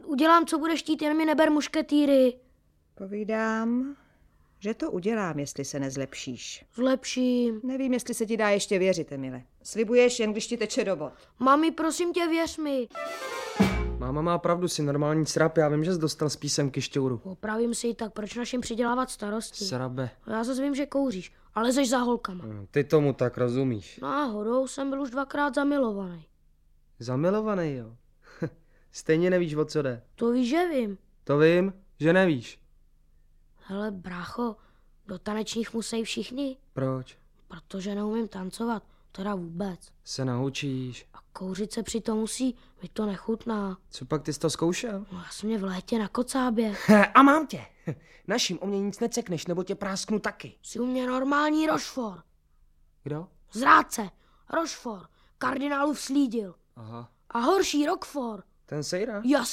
Udělám, co budeš chtít, jen mi neber mušketýry. Povídám, že to udělám, jestli se nezlepšíš. Zlepším. Nevím, jestli se ti dá ještě věřit, Emile. Slibuješ, jen když ti teče do bod. Mami, prosím tě, věř mi. Máma má pravdu, si normální srap, já vím, že jsi dostal z písemky šťouru. Opravím si ji, tak proč našim přidělávat starosti? Srabe. Já zase vím, že kouříš, ale lezeš za holkama. Ty tomu tak rozumíš. Náhodou jsem byl už 2krát zamilovaný. Zamilovaný, jo. Stejně nevíš, o co jde. To víš, že vím. To vím, že nevíš. Hele, brácho, do tanečních musí všichni, Proč? protože neumím tancovat, teda vůbec. Se naučíš. A kouřit se přitom musí, mi to nechutná. Co pak ty jsi to zkoušel? No, já jsem mě v létě na kocábě. A mám tě. Naším o mě nic necekneš, nebo tě prásknu taky. Jsi u mě normální Rochefort. Kdo? Zrádce, Rochefort, kardinálův slídil. Aha. A horší Roquefort. Ten sejra? Jasně.